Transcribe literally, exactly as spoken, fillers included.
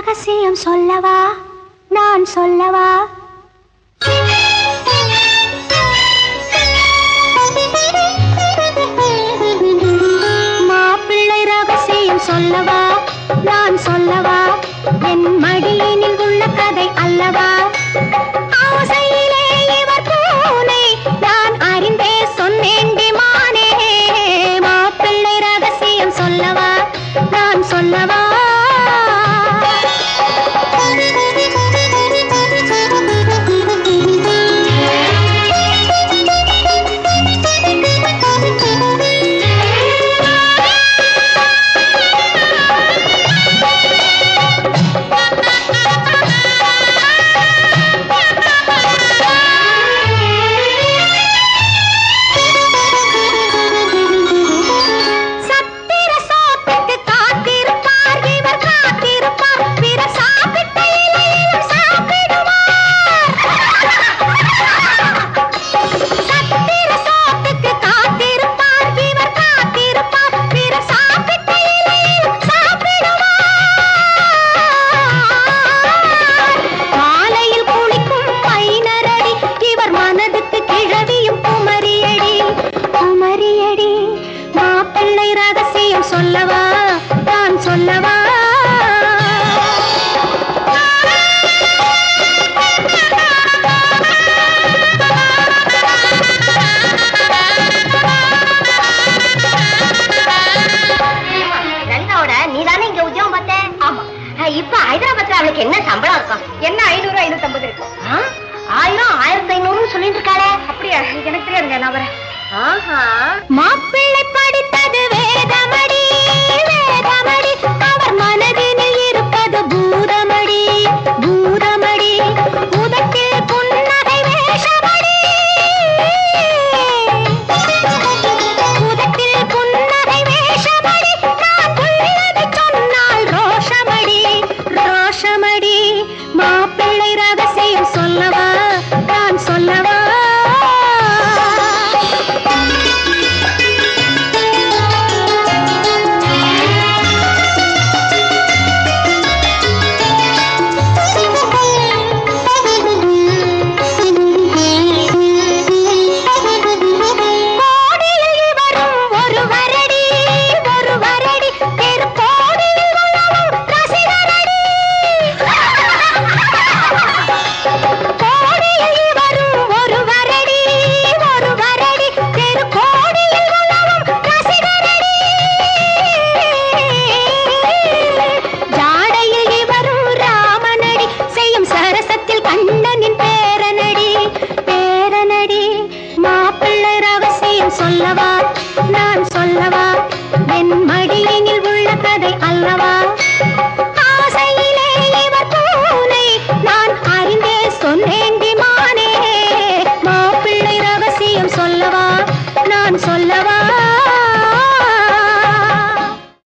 ரகசியம் சொல்லவா நான் சொல்லவா மாப்பிள்ளை ரகசியம் சொல்லவா நான் சொல்லவா என் மடியினில் உள்ள கதை அல்லவா ஆசையிலே இவர் பூனை நான் அறிந்தே சொன்னேன் மானே மாப்பிள்ளை ரகசியம் சொல்லவா நான் சொல்லவா சொல்லவா நான் சொல்லவா ரங்காவோட நீதானே இங்க உத்தியோகம் பார்த்தேன். ஆமா, இப்ப ஹைதராபாத்ல அவளுக்கு என்ன சம்பளம் இருக்கும்? என்ன ஐநூறு ஐநூத்தி ஐம்பது இருக்கும். ஆயிரம் ஆயிரத்தி ஐநூறுன்னு சொல்லிட்டு இருக்காளே. அப்படியா? எனக்கு தெரியாதுங்க, நான் வரேன். மாப்பிள்ளை படித்தது வேதமடி வேதமடி அவர் மனதினில் இருப்பது பூதமடி பூதமடி உதட்டில் புன்னகை வேஷமடி உதட்டில் புன்னகை வேஷமடி நான் உள்ளதை சொன்னால் ரோஷமடி ரோஷமடி மாப்பிள்ளை ரகசியம் சொல்லவா நான் சொல்லவா சொல்லவா நான் சொல்லவா என் மடியினில் உள்ள கதை அல்லவா